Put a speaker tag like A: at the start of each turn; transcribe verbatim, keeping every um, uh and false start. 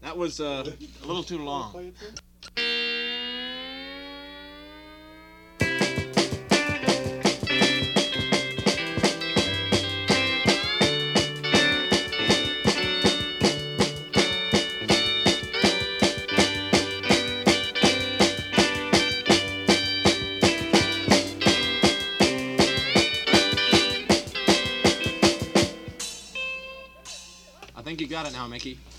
A: That was uh, a little too long. I think you got it now, Mickey.